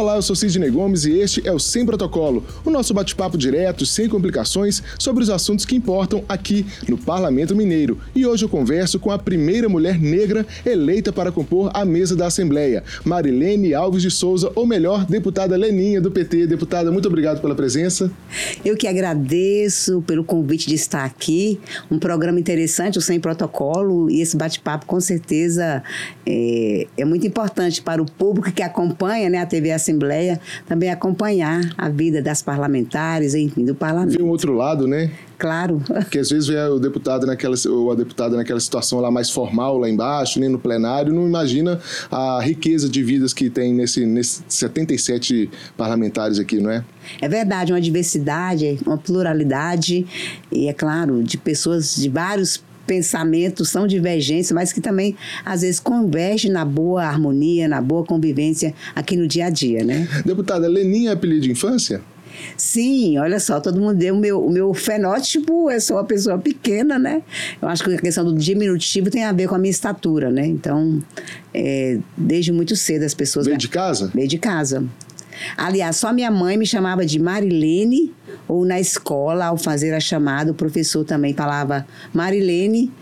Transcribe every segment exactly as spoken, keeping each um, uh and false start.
Olá, eu sou Sidney Gomes e este é o Sem Protocolo, o nosso bate-papo direto, sem complicações, sobre os assuntos que importam aqui no Parlamento Mineiro. E hoje eu converso com a primeira mulher negra eleita para compor a mesa da Assembleia, Marilene Alves de Souza, ou melhor, deputada Leninha do P T. Deputada, muito obrigado pela presença. Eu que agradeço pelo convite de estar aqui, um programa interessante, o Sem Protocolo, e esse bate-papo com certeza é, é muito importante para o público que acompanha, né, a T V Assembleia, também acompanhar a vida das parlamentares, enfim, do parlamento. Vê um outro lado, né? Claro. Porque às vezes vê o deputado naquela, ou a deputada naquela situação lá mais formal, lá embaixo, nem no plenário, não imagina a riqueza de vidas que tem nesse, nesses setenta e sete parlamentares aqui, não é? É verdade, uma diversidade, uma pluralidade, e é claro, de pessoas de vários pensamentos, são divergentes, mas que também, às vezes, convergem na boa harmonia, na boa convivência aqui no dia a dia, né? Deputada, Leninha é apelido de infância? Sim, olha só, todo mundo deu o meu, o meu fenótipo, eu sou uma pessoa pequena, né? Eu acho que a questão do diminutivo tem a ver com a minha estatura, né? Então, é, desde muito cedo as pessoas... Veio de casa? Veio de casa. Aliás, só minha mãe me chamava de Marilene, ou na escola, ao fazer a chamada, o professor também falava Marilene,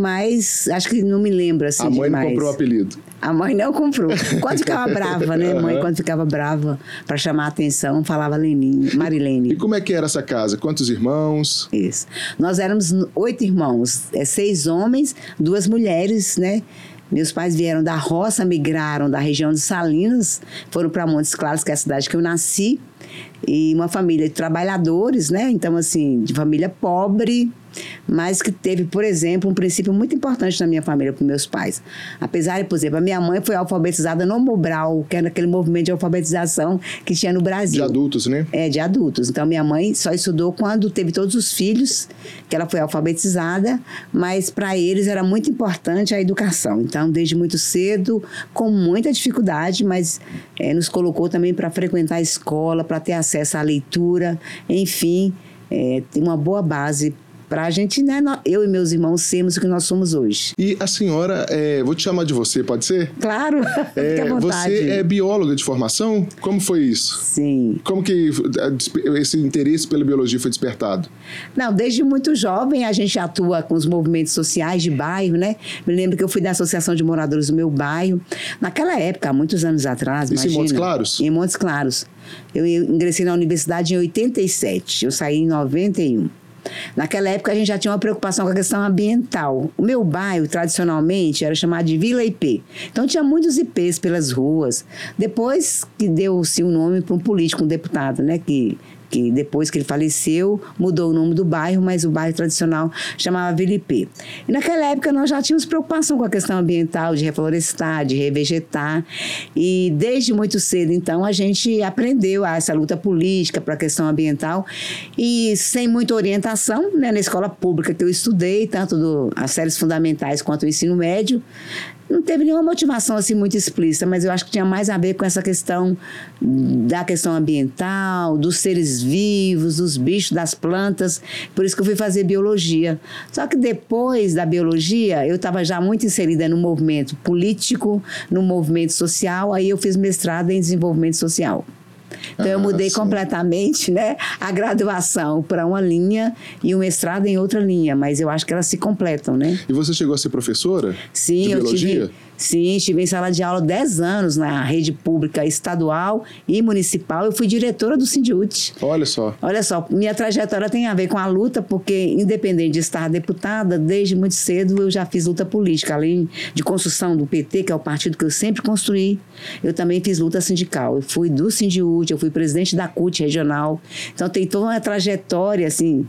mas acho que não me lembro assim demais. A mãe demais. não comprou o apelido? A mãe não comprou. Quando ficava brava, né? A mãe, quando ficava brava, para chamar a atenção, falava Leninha, Marilene. E como é que era essa casa? Quantos irmãos? Isso. Nós éramos oito irmãos, é, seis homens, duas mulheres, né? Meus pais vieram da roça, migraram da região de Salinas, foram para Montes Claros, que é a cidade que eu nasci, e uma família de trabalhadores, né? Então, assim, de família pobre, mas que teve, por exemplo, um princípio muito importante na minha família, com meus pais. Apesar de, por exemplo, a minha mãe foi alfabetizada no Mobral, que era aquele movimento de alfabetização que tinha no Brasil. De adultos, né? É, de adultos. Então, minha mãe só estudou quando teve todos os filhos, que ela foi alfabetizada, mas para eles era muito importante a educação. Então, desde muito cedo, com muita dificuldade, mas é, nos colocou também para frequentar a escola, para ter acesso à leitura, enfim, é, tem uma boa base para a gente, né, eu e meus irmãos, sermos o que nós somos hoje. E a senhora, é, vou te chamar de você, pode ser? Claro, é, fique à vontade. Você é bióloga de formação? Como foi isso? Sim. Como que esse interesse pela biologia foi despertado? Não, desde muito jovem a gente atua com os movimentos sociais de bairro, né? Me lembro que eu fui da Associação de Moradores do meu bairro. Naquela época, há muitos anos atrás, Isso imagina. em Montes Claros? Em Montes Claros. Eu ingressei na universidade em oitenta e sete, eu saí em noventa e um. Naquela época, a gente já tinha uma preocupação com a questão ambiental. O meu bairro, tradicionalmente, era chamado de Vila I P. Então, tinha muitos I Ps pelas ruas. Depois que deu-se o nome para um político, um deputado, né, que... que depois que ele faleceu, mudou o nome do bairro, mas o bairro tradicional chamava Vila I P. E naquela época nós já tínhamos preocupação com a questão ambiental, de reflorestar, de revegetar, e desde muito cedo, então, a gente aprendeu essa luta política para a questão ambiental, e sem muita orientação, né, na escola pública que eu estudei, tanto do, as séries fundamentais quanto o ensino médio, não teve nenhuma motivação assim muito explícita, mas eu acho que tinha mais a ver com essa questão da questão ambiental, dos seres vivos, dos bichos, das plantas. Por isso que eu fui fazer biologia. Só que depois da biologia, eu estava já muito inserida no movimento político, no movimento social, aí eu fiz mestrado em desenvolvimento social. Então, ah, eu mudei sim. completamente, né, a graduação para uma linha e o mestrado em outra linha, mas eu acho que elas se completam, né? E você chegou a ser professora? Sim, de eu biologia? tive... Sim, estive em sala de aula dez anos na rede pública estadual e municipal. Eu fui diretora do Sindiúti. Olha só. Olha só, minha trajetória tem a ver com a luta, porque independente de estar deputada, desde muito cedo eu já fiz luta política. Além de construção do P T, que é o partido que eu sempre construí, eu também fiz luta sindical. Eu fui do Sindiúti, eu fui presidente da C U T regional. Então tem toda uma trajetória, assim,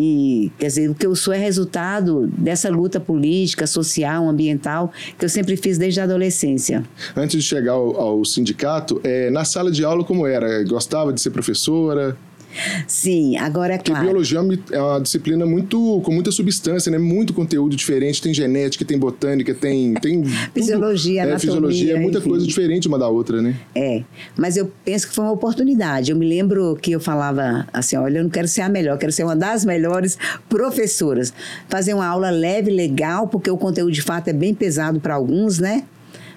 e quer dizer, o que eu sou é resultado dessa luta política, social, ambiental, que eu sempre fiz desde a adolescência. Antes de chegar ao, ao sindicato, é, na sala de aula como era? Gostava de ser professora? Sim, agora é claro. Porque biologia é uma disciplina muito, com muita substância, né? Muito conteúdo diferente, tem genética, tem botânica, tem... tem fisiologia, tudo. anatomia, é, fisiologia, é muita enfim. coisa diferente uma da outra, né? É, mas eu penso que foi uma oportunidade. Eu me lembro que eu falava assim, olha, eu não quero ser a melhor, eu quero ser uma das melhores professoras. Fazer uma aula leve, legal, porque o conteúdo de fato é bem pesado para alguns, né?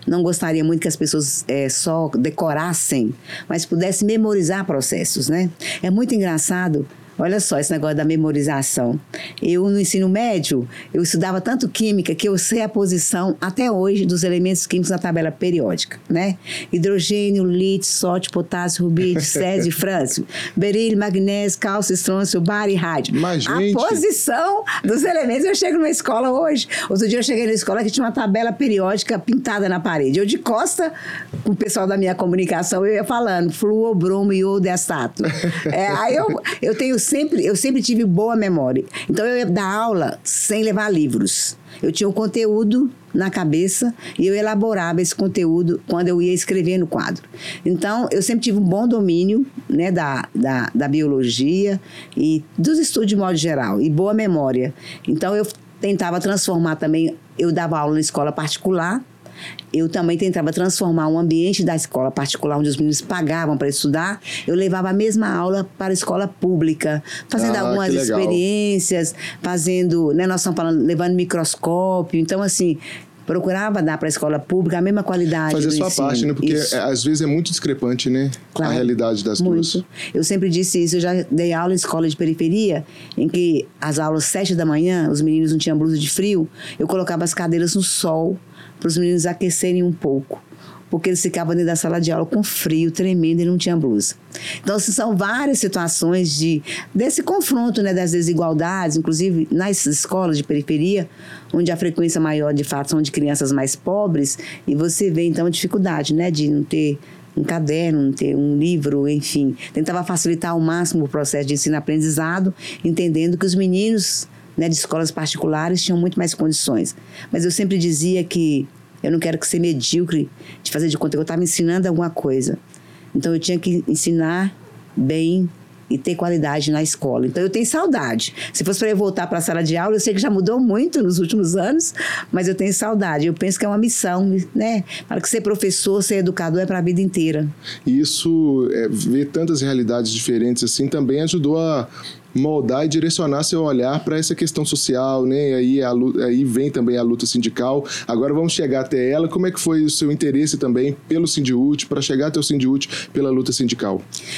não gostaria muito que as pessoas é, só decorassem, mas pudessem memorizar processos, né? É muito engraçado. Olha só esse negócio da memorização. Eu, no ensino médio, eu estudava tanto química que eu sei a posição, até hoje, dos elementos químicos na tabela periódica, né? Hidrogênio, lítio, sódio, potássio, rubídio, césio, frâncio, berílio, magnésio, cálcio, estrôncio, bário e rádio. Mas, a gente... posição dos elementos. Eu chego numa escola hoje. Outro dia eu cheguei na escola que tinha uma tabela periódica pintada na parede. Eu de costa, com o pessoal da minha comunicação, eu ia falando flúor, bromo, iodo e astato. É, aí eu, eu tenho Sempre, eu sempre tive boa memória. Então, eu ia dar aula sem levar livros. Eu tinha o conteúdo na cabeça e eu elaborava esse conteúdo quando eu ia escrever no quadro. Então, eu sempre tive um bom domínio, né, da, da, da biologia e dos estudos de modo geral, e boa memória. Então, eu tentava transformar também, eu dava aula na escola particular. Eu também tentava transformar um ambiente da escola particular, onde os meninos pagavam para estudar. Eu levava a mesma aula para a escola pública, fazendo ah, algumas experiências, fazendo, né, nós estamos falando, levando microscópio. Então, assim, procurava dar para a escola pública a mesma qualidade. Fazer do sua ensino. parte, né? Porque isso. às vezes é muito discrepante, né? Claro, a realidade das muito. duas. Eu sempre disse isso. Eu já dei aula em escola de periferia, em que as aulas sete da manhã, os meninos não tinham blusa de frio, eu colocava as cadeiras no sol, para os meninos aquecerem um pouco, porque eles ficavam dentro da sala de aula com frio, tremendo, e não tinham blusa. Então, assim, são várias situações de, desse confronto, né, das desigualdades, inclusive nas escolas de periferia, onde a frequência maior, de fato, são de crianças mais pobres, e você vê, então, a dificuldade, né, de não ter um caderno, não ter um livro, enfim. Tentava facilitar ao máximo o processo de ensino-aprendizado, entendendo que os meninos, né, de escolas particulares tinham muito mais condições. Mas eu sempre dizia que eu não quero que ser medíocre de fazer de conta que eu estava ensinando alguma coisa. Então, eu tinha que ensinar bem e ter qualidade na escola. Então, eu tenho saudade. Se fosse para eu voltar para a sala de aula, eu sei que já mudou muito nos últimos anos, mas eu tenho saudade. Eu penso que é uma missão, né? Para que ser professor, ser educador é para a vida inteira. E isso, é, ver tantas realidades diferentes assim, também ajudou a moldar e direcionar seu olhar para essa questão social, né? E aí, a, aí vem também a luta sindical. Agora vamos chegar até ela. Como é que foi o seu interesse também pelo Sindiúte, para chegar até o Sindiúte pela luta sindical?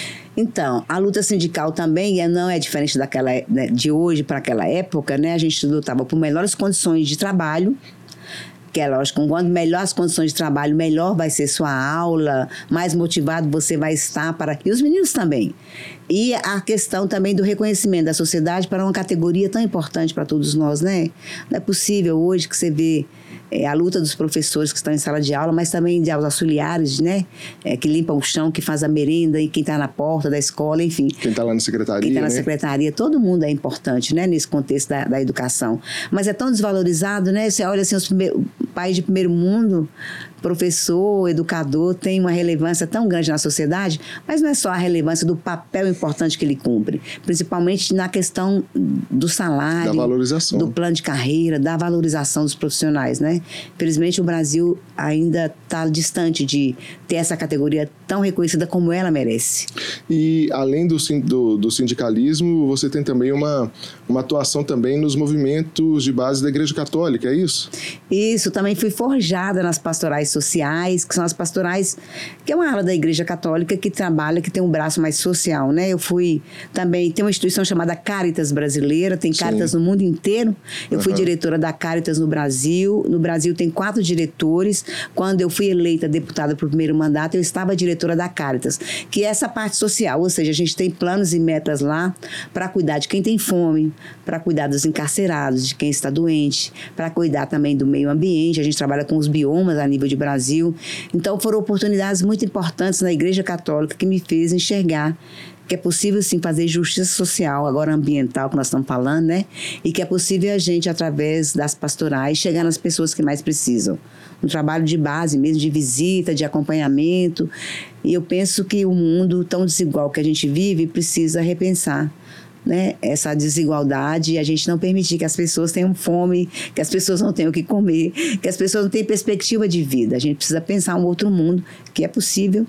Então, a luta sindical também não é diferente daquela, né, de hoje para aquela época, né? A gente lutava por melhores condições de trabalho, que é lógico, quanto melhor as condições de trabalho, melhor vai ser sua aula, mais motivado você vai estar para... E os meninos também. E a questão também do reconhecimento da sociedade para uma categoria tão importante para todos nós, né? Não é possível hoje que você vê é, a luta dos professores que estão em sala de aula, mas também de auxiliares, né? É, que limpam o chão, que faz a merenda, e quem está na porta da escola, enfim. Quem está lá na secretaria, Quem está na né? secretaria, todo mundo é importante, né? Nesse contexto da, da educação. Mas é tão desvalorizado, né? Você olha assim, os primeiros, países de primeiro mundo, professor, educador, tem uma relevância tão grande na sociedade, mas não é só a relevância do papel importante que ele cumpre, principalmente na questão do salário, da valorização, do plano de carreira, da valorização dos profissionais, né? Infelizmente, o Brasil ainda está distante de ter essa categoria tão reconhecida como ela merece. E, além do, do, do sindicalismo, você tem também uma, uma atuação também nos movimentos de base da Igreja Católica, é isso? Isso, também fui forjada nas pastorais sociais, que são as pastorais, que é uma ala da Igreja Católica que trabalha, que tem um braço mais social, né? Eu fui também, tem uma instituição chamada Caritas Brasileira, tem Caritas Sim. no mundo inteiro. Eu uhum. fui diretora da Caritas no Brasil. No Brasil tem quatro diretores. Quando eu fui eleita deputada para o primeiro mandato, eu estava diretora da Caritas, que é essa parte social, ou seja, a gente tem planos e metas lá para cuidar de quem tem fome, para cuidar dos encarcerados, de quem está doente, para cuidar também do meio ambiente. A gente trabalha com os biomas a nível de Brasil. Então, foram oportunidades muito importantes na Igreja Católica que me fez enxergar que é possível, sim, fazer justiça social, agora ambiental, que nós estamos falando, né? E que é possível a gente, através das pastorais, chegar nas pessoas que mais precisam. Um trabalho de base mesmo, de visita, de acompanhamento. E eu penso que o mundo tão desigual que a gente vive precisa repensar, né, essa desigualdade, e a gente não permitir que as pessoas tenham fome, que as pessoas não tenham o que comer, que as pessoas não tenham perspectiva de vida. A gente precisa pensar um outro mundo que é possível,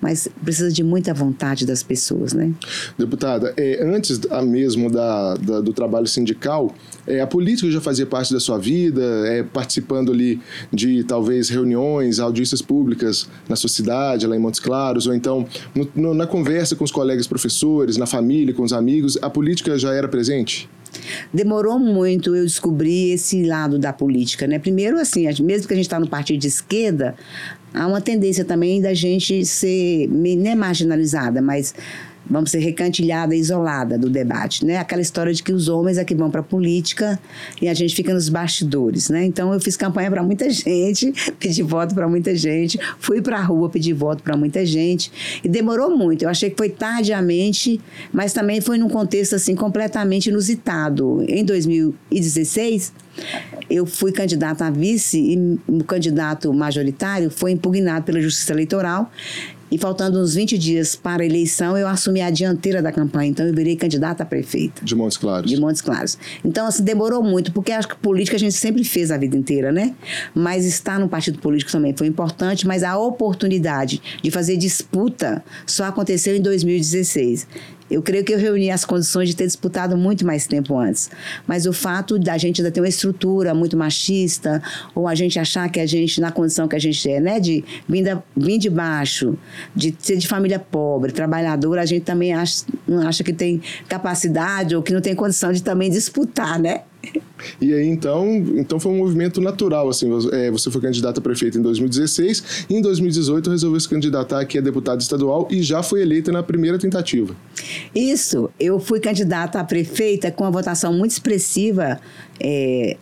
mas precisa de muita vontade das pessoas, né? Deputada, é, antes mesmo da, da, do trabalho sindical, é, a política já fazia parte da sua vida, é, participando ali de talvez reuniões, audiências públicas na sua cidade, lá em Montes Claros, ou então no, no, na conversa com os colegas professores, na família, com os amigos, a política já era presente? Demorou muito eu descobrir esse lado da política, né? Primeiro, assim, mesmo que a gente está no partido de esquerda, há uma tendência também da gente ser, não é marginalizada, mas vamos ser recantilhada, isolada do debate, né? Aquela história de que os homens é que vão para a política e a gente fica nos bastidores, né? Então, eu fiz campanha para muita gente, pedi voto para muita gente, fui para a rua pedir voto para muita gente e demorou muito. Eu achei que foi tardiamente, mas também foi num contexto, assim, completamente inusitado. Em dois mil e dezesseis, eu fui candidata a vice e o candidato majoritário foi impugnado pela Justiça Eleitoral. E faltando uns vinte dias para a eleição, eu assumi a dianteira da campanha. Então, eu virei candidata a prefeita. De Montes Claros. De Montes Claros. Então, assim, demorou muito, porque acho que política a gente sempre fez a vida inteira, né? Mas estar no partido político também foi importante, mas a oportunidade de fazer disputa só aconteceu em dois mil e dezesseis. Eu creio que eu reuni as condições de ter disputado muito mais tempo antes. Mas o fato da gente ainda ter uma estrutura muito machista, ou a gente achar que a gente, na condição que a gente é, né, de vir, da, vir de baixo, de ser de família pobre, trabalhadora, a gente também acha, não acha que tem capacidade ou que não tem condição de também disputar, né? E aí, então, então foi um movimento natural, assim, você foi candidata a prefeita em dois mil e dezesseis, e em dois mil e dezoito resolveu se candidatar aqui a deputada estadual e já foi eleita na primeira tentativa. Isso, eu fui candidata a prefeita com uma votação muito expressiva, é,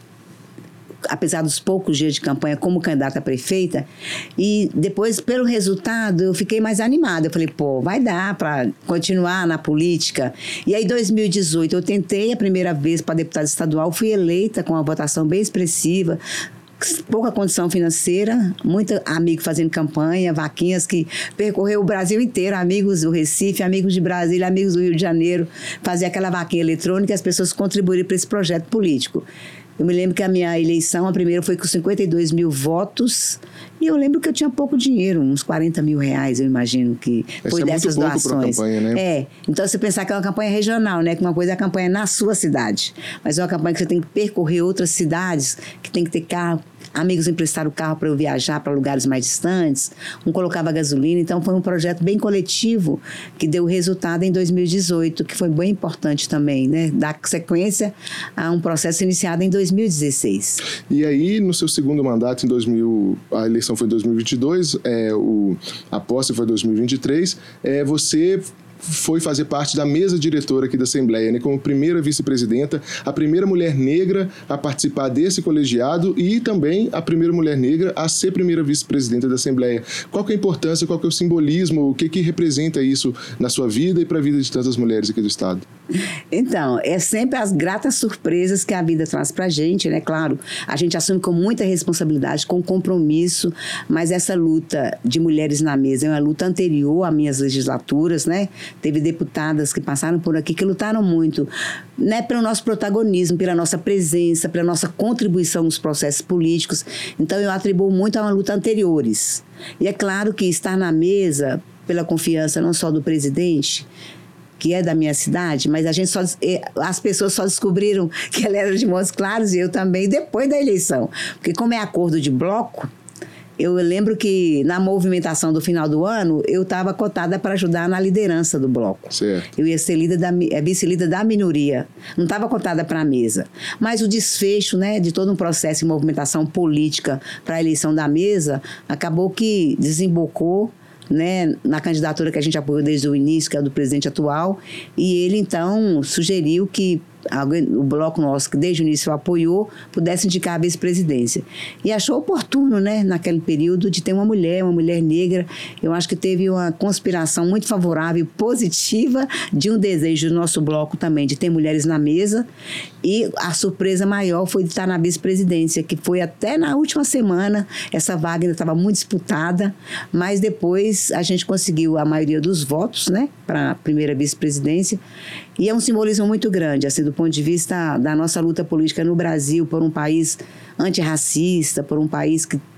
apesar dos poucos dias de campanha como candidata a prefeita, e depois, pelo resultado, eu fiquei mais animada. Eu falei, pô, vai dar para continuar na política. E aí, em dois mil e dezoito, eu tentei a primeira vez para deputada estadual, fui eleita com uma votação bem expressiva, pouca condição financeira, muito amigo fazendo campanha, vaquinhas que percorreu o Brasil inteiro, amigos do Recife, amigos de Brasília, amigos do Rio de Janeiro, fazia aquela vaquinha eletrônica e as pessoas contribuíram para esse projeto político. Eu me lembro que a minha eleição, a primeira foi com cinquenta e dois mil votos, e eu lembro que eu tinha pouco dinheiro, uns quarenta mil reais, eu imagino que foi Essa dessas é muito pouco doações. Pra campanha, né? É, então você pensar que é uma campanha regional, né? Que uma coisa é a campanha na sua cidade, mas é uma campanha que você tem que percorrer outras cidades, que tem que ter carro. Amigos emprestaram o carro para eu viajar para lugares mais distantes, um colocava gasolina, então foi um projeto bem coletivo que deu resultado em dois mil e dezoito, que foi bem importante também, né? Dar sequência a um processo iniciado em dois mil e dezesseis. E aí, no seu segundo mandato, em dois mil, a eleição foi em dois mil e vinte e dois, é, o, a posse foi em dois mil e vinte e três, é, você foi fazer parte da mesa diretora aqui da Assembleia, né, como primeira vice-presidenta, a primeira mulher negra a participar desse colegiado e também a primeira mulher negra a ser primeira vice-presidenta da Assembleia. Qual que é a importância, qual que é o simbolismo, o que que representa isso na sua vida e para a vida de tantas mulheres aqui do Estado? Então, é sempre as gratas surpresas que a vida traz pra gente, né? Claro, a gente assume com muita responsabilidade, com compromisso, mas essa luta de mulheres na mesa é uma luta anterior às minhas legislaturas, né? Teve deputadas que passaram por aqui que lutaram muito, né? Pelo nosso protagonismo, pela nossa presença, pela nossa contribuição nos processos políticos. Então, eu atribuo muito a uma luta anteriores. E é claro que estar na mesa, pela confiança não só do presidente, que é da minha cidade, mas a gente só, as pessoas só descobriram que ela era de Montes Claros e eu também depois da eleição. Porque como é acordo de bloco, eu lembro que na movimentação do final do ano, eu estava cotada para ajudar na liderança do bloco. Certo. Eu ia ser líder da, vice-líder da minoria. Não estava cotada para a mesa. Mas o desfecho, né, de todo um processo de movimentação política para a eleição da mesa acabou que desembocou, né, na candidatura que a gente apoiou desde o início, que é a do presidente atual, e ele, então, sugeriu que o bloco nosso, que desde o início apoiou, pudesse indicar a vice-presidência. E achou oportuno, né, naquele período, de ter uma mulher, uma mulher negra. Eu acho que teve uma conspiração muito favorável, positiva, de um desejo do nosso bloco também, de ter mulheres na mesa. E a surpresa maior foi de estar na vice-presidência, que foi até na última semana. Essa vaga ainda estava muito disputada, mas depois a gente conseguiu a maioria dos votos, né, para a primeira vice-presidência. E é um simbolismo muito grande, assim, do ponto de vista da nossa luta política no Brasil, por um país antirracista, por um país que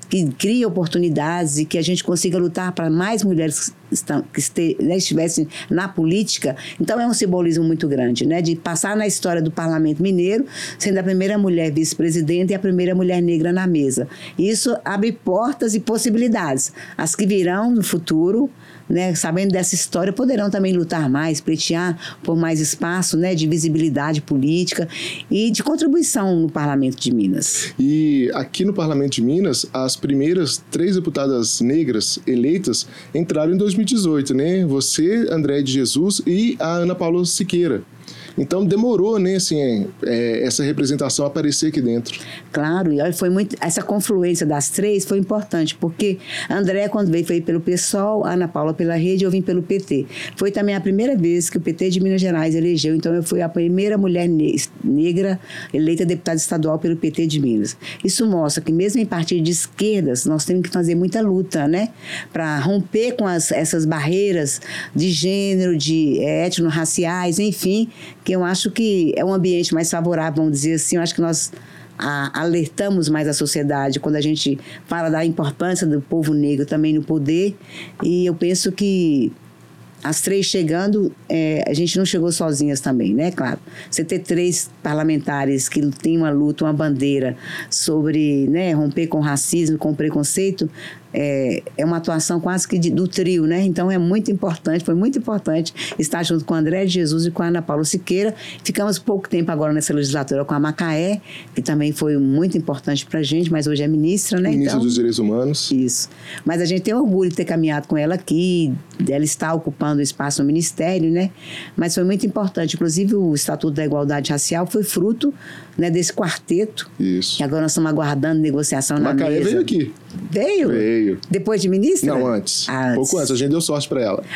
que crie oportunidades e que a gente consiga lutar para mais mulheres que, estão, que este, né, estivessem na política. Então, é um simbolismo muito grande, né? De passar na história do Parlamento Mineiro, sendo a primeira mulher vice-presidenta e a primeira mulher negra na mesa. Isso abre portas e possibilidades. As que virão no futuro, né, sabendo dessa história, poderão também lutar mais, pleitear por mais espaço, né, de visibilidade política e de contribuição no Parlamento de Minas. E aqui no Parlamento de Minas, as primeiras três deputadas negras eleitas entraram em dois mil e dezoito, né? Você, André de Jesus e a Ana Paula Siqueira. Então, demorou, né, assim, é, essa representação aparecer aqui dentro. Claro, e foi muito, essa confluência das três foi importante, porque André, quando veio, foi pelo PSOL, a Ana Paula pela Rede, eu vim pelo P T. Foi também a primeira vez que o P T de Minas Gerais elegeu, então eu fui a primeira mulher ne- negra eleita deputada estadual pelo P T de Minas. Isso mostra que mesmo em partidos de esquerdas, nós temos que fazer muita luta, né, para romper com as, essas barreiras de gênero, de é, étnico-raciais, enfim, que eu acho que é um ambiente mais favorável, vamos dizer assim. Eu acho que nós a, alertamos mais a sociedade quando a gente fala da importância do povo negro também no poder, e eu penso que as três chegando, é, a gente não chegou sozinhas também, né? Claro, você ter três parlamentares que têm uma luta, uma bandeira sobre, né, romper com o racismo, com o preconceito, é, é uma atuação quase que de, do trio, né? Então é muito importante, foi muito importante estar junto com o André de Jesus e com a Ana Paula Siqueira. Ficamos pouco tempo agora nessa legislatura com a Macaé, que também foi muito importante para a gente, mas hoje é ministra, né? Ministra então, dos Direitos Humanos. Isso. Mas a gente tem orgulho de ter caminhado com ela aqui, dela estar ocupando o espaço no Ministério, né? Mas foi muito importante. Inclusive, o Estatuto da Igualdade Racial foi fruto, né, desse quarteto. Isso. E agora nós estamos aguardando negociação na Macaé mesa. veio aqui. Veio? Veio. Depois de ministra? Não, antes. antes. Pouco antes. A gente deu sorte para ela.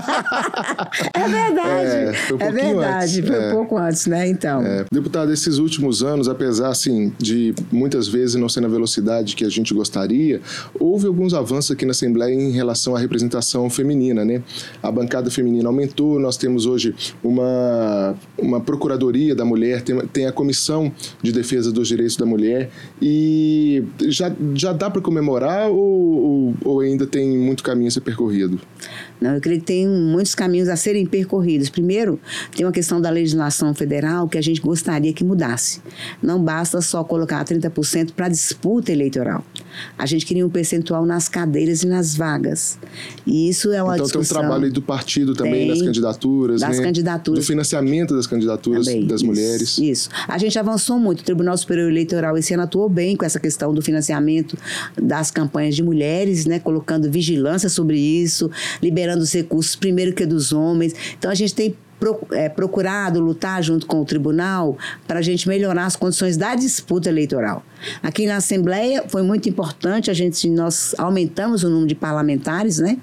É verdade. É, foi um é pouquinho verdade. antes. Foi É. um pouco antes, né? Então. É. Deputado, esses últimos anos, apesar, assim, de muitas vezes não ser na velocidade que a gente gostaria, houve alguns avanços aqui na Assembleia em relação à representação feminina, né? A bancada feminina aumentou, nós temos hoje uma, uma Procuradoria da Mulher, tem, tem a Comissão de Defesa dos Direitos da Mulher, e já, já dá para comemorar ou, ou, ou ainda tem muito caminho a ser percorrido? Não, eu creio que tem muitos caminhos a serem percorridos. Primeiro, tem uma questão da legislação federal que a gente gostaria que mudasse. Não basta só colocar trinta por cento para disputa eleitoral. A gente queria um percentual nas cadeiras e nas vagas. E isso é uma então, discussão... Então tem um trabalho aí do partido também, tem, das candidaturas, das né? candidaturas. Do financiamento das candidaturas também, das isso, mulheres. Isso. A gente avançou muito. O Tribunal Superior Eleitoral esse ano atuou bem com essa questão do financiamento das campanhas de mulheres, né? Colocando vigilância sobre isso, liberando os recursos primeiro que dos homens. Então, a gente tem procurado lutar junto com o tribunal para a gente melhorar as condições da disputa eleitoral. Aqui na Assembleia foi muito importante, a gente, nós aumentamos o número de parlamentares, né?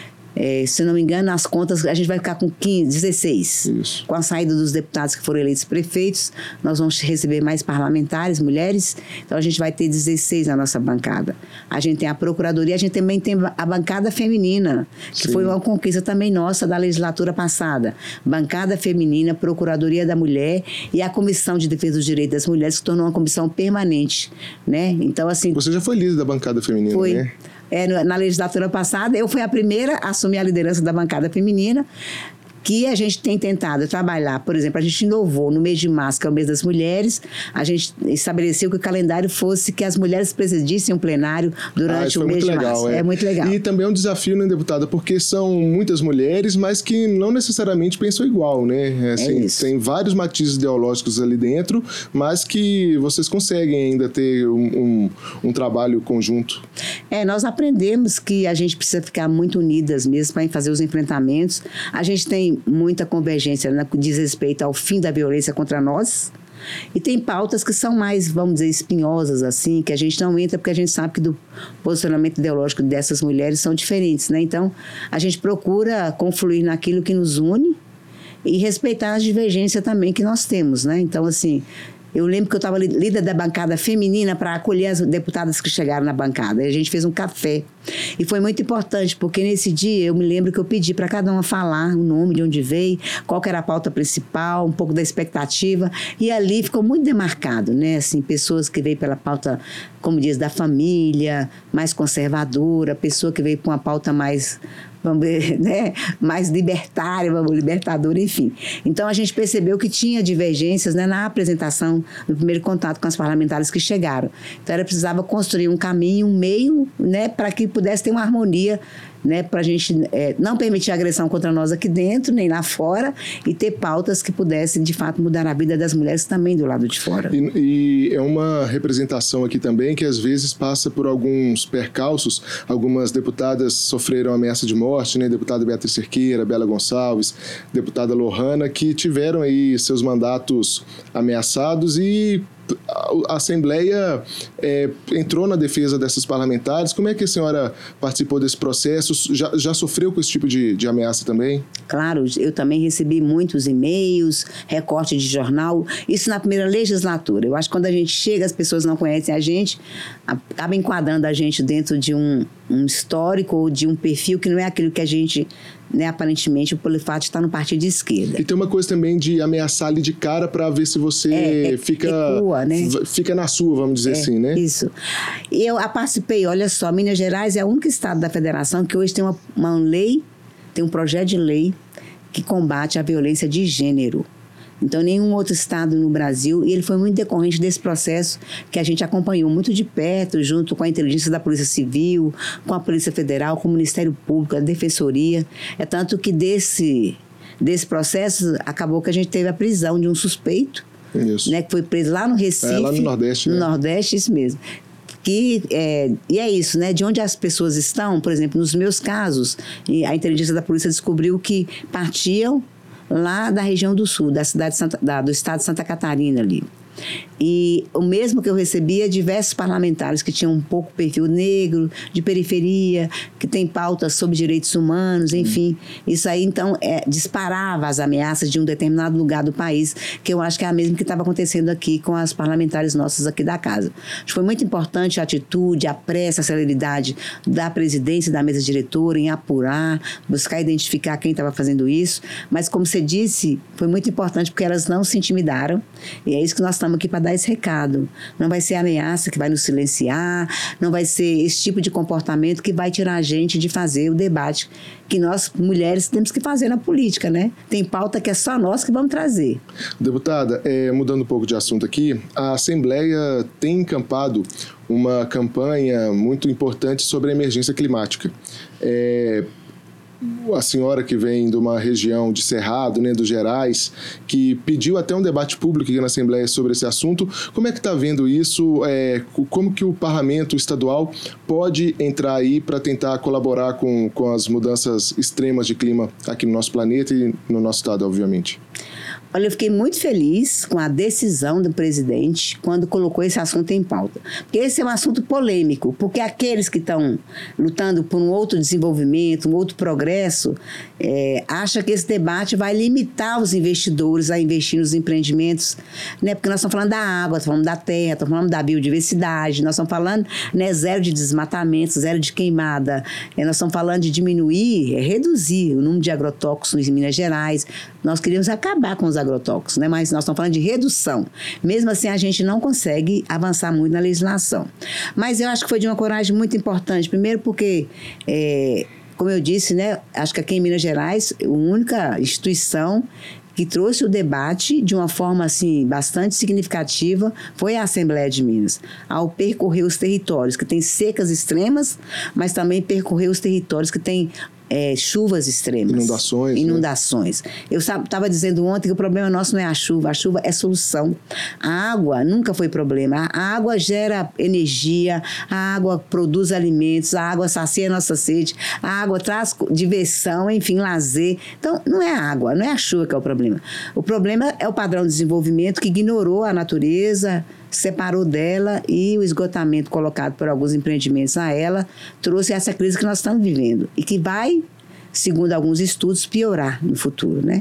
É, se não me engano, nas contas, a gente vai ficar com quinze, dezesseis. Isso. Com a saída dos deputados que foram eleitos prefeitos, nós vamos receber mais parlamentares, mulheres, então a gente vai ter dezesseis na nossa bancada. A gente tem a Procuradoria, a gente também tem a bancada feminina, que Sim. foi uma conquista também nossa da legislatura passada. Bancada feminina, Procuradoria da Mulher e a Comissão de Defesa dos Direitos das Mulheres, que tornou uma comissão permanente, né? Então, assim... Você já foi líder da bancada feminina, foi. né? É, na legislatura passada, eu fui a primeira a assumir a liderança da bancada feminina, que a gente tem tentado trabalhar. Por exemplo, a gente inovou no mês de março, que é o mês das mulheres, a gente estabeleceu que o calendário fosse que as mulheres presidissem um plenário durante ah, o mês de legal, março. É. é muito legal. E também é um desafio, né, deputada, porque são muitas mulheres, mas que não necessariamente pensam igual, né? Assim, é isso. Tem vários matizes ideológicos ali dentro, mas que vocês conseguem ainda ter um, um, um trabalho conjunto. É, nós aprendemos que a gente precisa ficar muito unidas mesmo para fazer os enfrentamentos. A gente tem muita convergência, né, que diz respeito ao fim da violência contra nós. E tem pautas que são mais, vamos dizer, espinhosas, assim, que a gente não entra porque a gente sabe que do posicionamento ideológico dessas mulheres são diferentes, né? Então, a gente procura confluir naquilo que nos une e respeitar as divergências também que nós temos, né? Então, assim, Eu lembro que eu estava líder da bancada feminina para acolher as deputadas que chegaram na bancada. E a gente fez um café. E foi muito importante, porque nesse dia eu me lembro que eu pedi para cada uma falar o nome, de onde veio, qual que era a pauta principal, um pouco da expectativa. E ali ficou muito demarcado, né? Assim, pessoas que veio pela pauta, como diz, da família, mais conservadora, pessoa que veio com uma pauta mais... vamos ver, né, mais libertária, vamos, libertadora, enfim. Então, a gente percebeu que tinha divergências, né, na apresentação, no primeiro contato com as parlamentares que chegaram. Então, ela precisava construir um caminho, um meio, né, para que pudesse ter uma harmonia, né, para a gente é, não permitir agressão contra nós aqui dentro, nem lá fora, e ter pautas que pudessem, de fato, mudar a vida das mulheres também do lado de fora. E, e é uma representação aqui também que, às vezes, passa por alguns percalços. Algumas deputadas sofreram ameaça de morte, né? Deputada Beatriz Cerqueira, Bela Gonçalves, deputada Lohana, que tiveram aí seus mandatos ameaçados e a Assembleia é, entrou na defesa dessas parlamentares. Como é que a senhora participou desse processo? Já, já sofreu com esse tipo de, de ameaça também? Claro, eu também recebi muitos e-mails, recorte de jornal, isso na primeira legislatura. Eu acho que quando a gente chega, as pessoas não conhecem a gente, acaba enquadrando a gente dentro de um, um histórico ou de um perfil que não é aquilo que a gente... Né, aparentemente o Polifato está no partido de esquerda. E tem uma coisa também de ameaçar ali de cara para ver se você é, é, fica, recua, né? fica na sua, vamos dizer é, assim, né? Isso. E eu participei, olha só, Minas Gerais é o único estado da federação que hoje tem uma, uma lei, tem um projeto de lei que combate a violência de gênero. Então, nenhum outro estado no Brasil, e ele foi muito decorrente desse processo que a gente acompanhou muito de perto, junto com a inteligência da Polícia Civil, com a Polícia Federal, com o Ministério Público, a Defensoria. É tanto que desse, desse processo, acabou que a gente teve a prisão de um suspeito, isso. Né, que foi preso lá no Recife. É, lá no Nordeste. No né? Nordeste, isso mesmo. Que, é, e é isso, né? De onde as pessoas estão, por exemplo, nos meus casos, a inteligência da polícia descobriu que partiam lá da região do sul, da cidade de Santa, da, do estado de Santa Catarina ali. E o mesmo que eu recebia diversos parlamentares que tinham um pouco perfil negro, de periferia, que tem pautas sobre direitos humanos, enfim. Hum. Isso aí, então, é, disparava as ameaças de um determinado lugar do país, que eu acho que é a mesma que estava acontecendo aqui com as parlamentares nossas aqui da casa. Acho que foi muito importante a atitude, a pressa, a celeridade da presidência da mesa diretora em apurar, buscar identificar quem estava fazendo isso. Mas, como você disse, foi muito importante porque elas não se intimidaram. E é isso que nós estamos aqui para dar esse recado. Não vai ser a ameaça que vai nos silenciar, não vai ser esse tipo de comportamento que vai tirar a gente de fazer o debate que nós, mulheres, temos que fazer na política, né? Tem pauta que é só nós que vamos trazer. Deputada, é, mudando um pouco de assunto aqui, a Assembleia tem encampado uma campanha muito importante sobre a emergência climática. É... A senhora que vem de uma região de Cerrado, né, dos Gerais, que pediu até um debate público aqui na Assembleia sobre esse assunto. Como é que está vendo isso? É, como que o parlamento estadual pode entrar aí para tentar colaborar com, com as mudanças extremas de clima aqui no nosso planeta e no nosso estado, obviamente? Olha, eu fiquei muito feliz com a decisão do presidente quando colocou esse assunto em pauta. Porque esse é um assunto polêmico, porque aqueles que estão lutando por um outro desenvolvimento, um outro progresso, é, acham que esse debate vai limitar os investidores a investir nos empreendimentos, né? Porque nós estamos falando da água, estamos falando da terra, estamos falando da biodiversidade, nós estamos falando, né, zero de desmatamento, zero de queimada, é, nós estamos falando de diminuir, é, reduzir o número de agrotóxicos em Minas Gerais. Nós queríamos acabar com os agrotóxicos, né? Mas nós estamos falando de redução. Mesmo assim, a gente não consegue avançar muito na legislação. Mas eu acho que foi de uma coragem muito importante. Primeiro porque, é, como eu disse, né, acho que aqui em Minas Gerais, a única instituição que trouxe o debate de uma forma assim, bastante significativa foi a Assembleia de Minas, ao percorrer os territórios que têm secas extremas, mas também percorrer os territórios que têm É, chuvas extremas. Inundações. Inundações. Né? Eu estava dizendo ontem que o problema nosso não é a chuva, a chuva é solução. A água nunca foi problema. A água gera energia, a água produz alimentos, a água sacia a nossa sede, a água traz diversão, enfim, lazer. Então, não é a água, não é a chuva que é o problema. O problema é o padrão de desenvolvimento que ignorou a natureza, separou dela, e o esgotamento colocado por alguns empreendimentos a ela trouxe essa crise que nós estamos vivendo e que vai, segundo alguns estudos, piorar no futuro, né?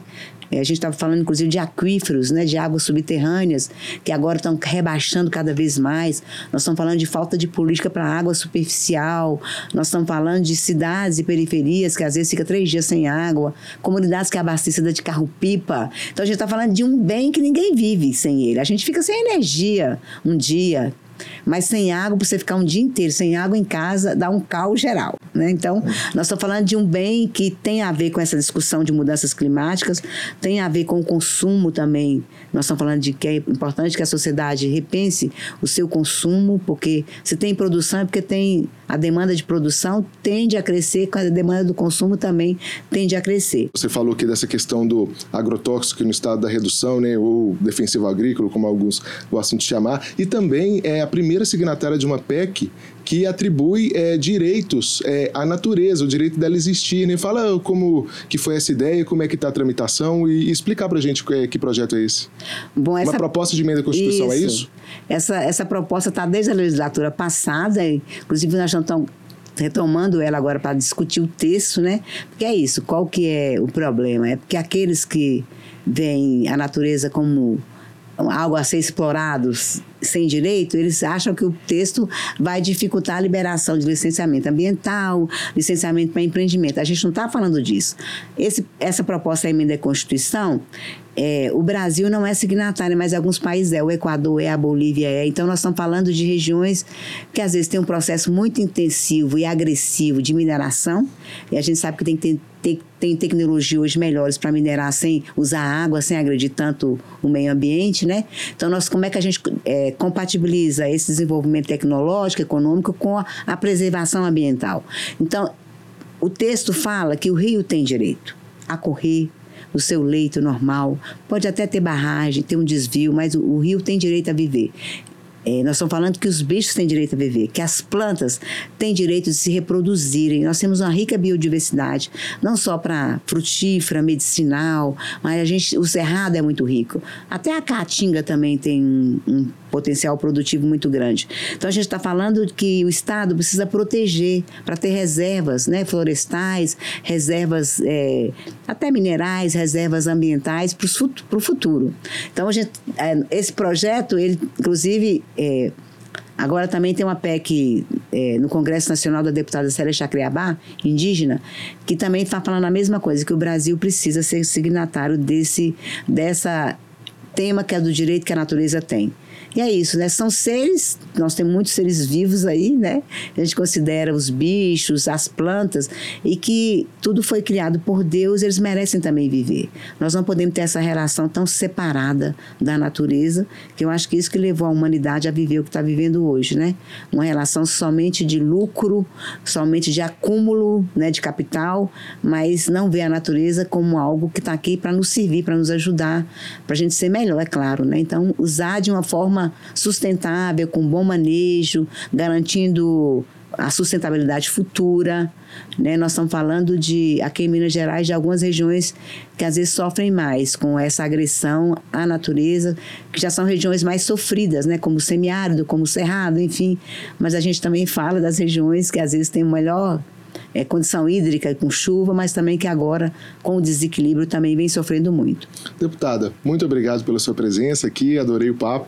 É, a gente estava falando, inclusive, de aquíferos, né, de águas subterrâneas, que agora estão rebaixando cada vez mais. Nós estamos falando de falta de política para água superficial. Nós estamos falando de cidades e periferias que às vezes fica três dias sem água, comunidades que é abastecida de carro-pipa. Então, a gente está falando de um bem que ninguém vive sem ele. A gente fica sem energia um dia, mas sem água, para você ficar um dia inteiro sem água em casa, dá um caos geral, né? Então, nós estamos falando de um bem que tem a ver com essa discussão de mudanças climáticas, tem a ver com o consumo também. Nós estamos falando de que é importante que a sociedade repense o seu consumo, porque se tem produção é porque tem a demanda de produção tende a crescer, com a demanda do consumo também tende a crescer. Você falou aqui dessa questão do agrotóxico no estado da redução, né, ou defensivo agrícola, como alguns gostam de chamar, e também é a primeira signatária de uma P E C que atribui é, direitos é, à natureza, o direito dela existir, né? Fala como que foi essa ideia, como é que está a tramitação e, e explicar para a gente que, que projeto é esse. Bom, essa... Uma proposta de emenda à Constituição, isso. É isso? Essa, essa proposta está desde a legislatura passada, inclusive nós estamos retomando ela agora para discutir o texto, né? Porque é isso, qual que é o problema? É porque aqueles que veem a natureza como algo a ser explorado sem direito, eles acham que o texto vai dificultar a liberação de licenciamento ambiental, licenciamento para empreendimento. A gente não está falando disso. Esse, essa proposta da emenda à Constituição, é, o Brasil não é signatário, mas alguns países é. O Equador é, a Bolívia é. Então, nós estamos falando de regiões que, às vezes, tem um processo muito intensivo e agressivo de mineração, e a gente sabe que tem que ter Tem, tem tecnologia hoje melhores para minerar sem usar água, sem agredir tanto o meio ambiente, né? Então, nós, como é que a gente é, compatibiliza esse desenvolvimento tecnológico, econômico com a, a preservação ambiental? Então, o texto fala que o rio tem direito a correr o seu leito normal, pode até ter barragem, ter um desvio, mas o, o rio tem direito a viver. É, nós estamos falando que os bichos têm direito a viver, que as plantas têm direito de se reproduzirem. Nós temos uma rica biodiversidade, não só para frutífera, medicinal, mas a gente, o cerrado é muito rico. Até a caatinga também tem um, um potencial produtivo muito grande. Então, a gente está falando que o Estado precisa proteger para ter reservas, né, florestais, reservas é, até minerais, reservas ambientais para o futuro. Então, a gente, é, esse projeto, ele, inclusive, É, agora também tem uma P E C é, no Congresso Nacional da deputada Célia Chacriabá, indígena, que também está falando a mesma coisa, que o Brasil precisa ser signatário desse dessa tema que é do direito que a natureza tem. E é isso, né? São seres, nós temos muitos seres vivos aí, né? A gente considera os bichos, as plantas, e que tudo foi criado por Deus, eles merecem também viver. Nós não podemos ter essa relação tão separada da natureza, que eu acho que isso que levou a humanidade a viver o que está vivendo hoje, né? Uma relação somente de lucro, somente de acúmulo, né, de capital, mas não ver a natureza como algo que está aqui para nos servir, para nos ajudar, para a gente ser melhor, é claro, né? Então, usar de uma forma sustentável, com bom manejo, garantindo a sustentabilidade futura, né? Nós estamos falando de, aqui em Minas Gerais, de algumas regiões que às vezes sofrem mais com essa agressão à natureza, que já são regiões mais sofridas, né? Como o semiárido, como o cerrado, enfim. Mas a gente também fala das regiões que às vezes têm melhor é, condição hídrica com chuva, mas também que agora, com o desequilíbrio, também vem sofrendo muito. Deputada, muito obrigado pela sua presença aqui, adorei o papo.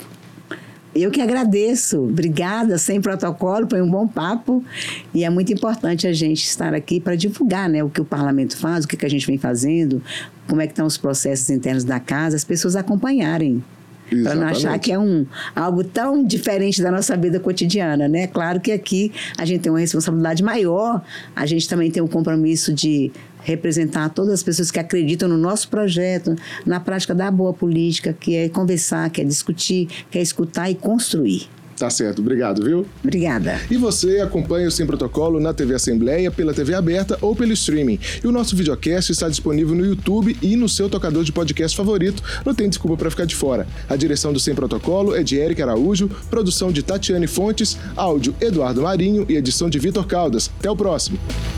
Eu que agradeço. Obrigada, sem protocolo, foi um bom papo e é muito importante a gente estar aqui para divulgar, né, o que o parlamento faz, o que, que a gente vem fazendo, como é que estão os processos internos da casa, as pessoas acompanharem. Para não achar que é um, algo tão diferente da nossa vida cotidiana, né? Claro que aqui a gente tem uma responsabilidade maior, a gente também tem um compromisso de representar todas as pessoas que acreditam no nosso projeto, na prática da boa política, que é conversar, que é discutir, que é escutar e construir. Tá certo, obrigado, viu? Obrigada. E você acompanha o Sem Protocolo na T V Assembleia, pela T V aberta ou pelo streaming. E o nosso videocast está disponível no YouTube e no seu tocador de podcast favorito. Não tem desculpa para ficar de fora. A direção do Sem Protocolo é de Érica Araújo, produção de Tatiane Fontes, áudio Eduardo Marinho e edição de Vitor Caldas. Até o próximo.